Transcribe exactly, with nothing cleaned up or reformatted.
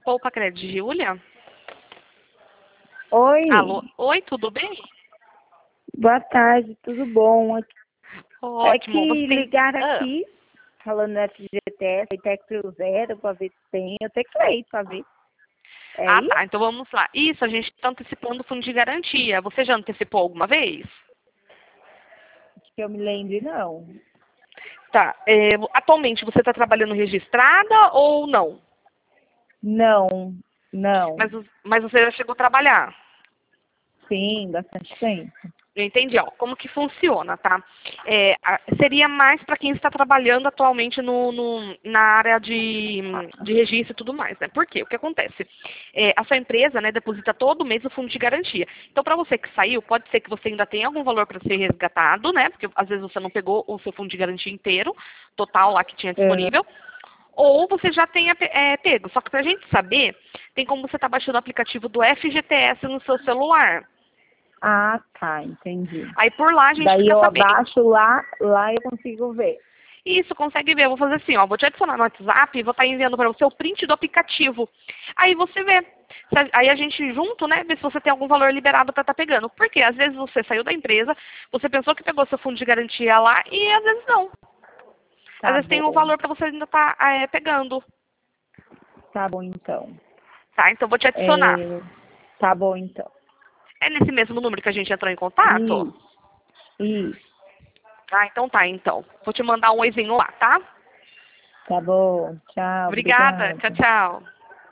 Poupa Crédito, Júlia? Oi, Alô? Oi, tudo bem? boa tarde, tudo bom? É Ótimo. Você que tem... ligaram Ah. aqui, falando da F G T S, Tec Cruzeiro, para ver se tem. Eu teclei para ver. É Ah, tá. isso? Então vamos lá. Isso, a gente está antecipando o fundo de garantia. Você já antecipou alguma vez? Que eu me lembre, não. Tá. É, atualmente você está trabalhando registrada ou não? Não, não. Mas, mas você já chegou a trabalhar? Sim, bastante tempo. Eu entendi, ó, como que funciona, tá? É, a- seria mais para quem está trabalhando atualmente no, no- na área de, de registro e tudo mais, né? Por quê? O que acontece? É, a sua empresa, né, deposita todo mês o fundo de garantia. Então, para você que saiu, pode ser que você ainda tenha algum valor para ser resgatado, né? Porque às vezes você não pegou o seu fundo de garantia inteiro, total lá que tinha Aham. disponível. Ou você já tenha é, pego. Só que para a gente saber, tem como você estar baixando o aplicativo do F G T S no seu celular. Ah, tá, entendi. Aí por lá a gente Daí fica eu sabendo. abaixo lá, lá eu consigo ver. Isso, consegue ver. Eu vou fazer assim, ó. Vou te adicionar no WhatsApp e vou estar enviando para você o print do aplicativo. Aí você vê. Se a- Aí a gente junto, né, vê se você tem algum valor liberado para estar pegando. Porque às vezes você saiu da empresa, você pensou que pegou seu fundo de garantia lá e às vezes não. Às Tá vezes tem um bom, valor para você ainda estar pegando. tá bom então. Tá? Então vou te adicionar. É, tá bom então. É nesse mesmo número que a gente entrou em contato? Isso, isso. Ah, então tá, então. Vou te mandar um oizinho lá, tá? Tá bom, tchau, Obrigada. obrigada. Tchau, tchau.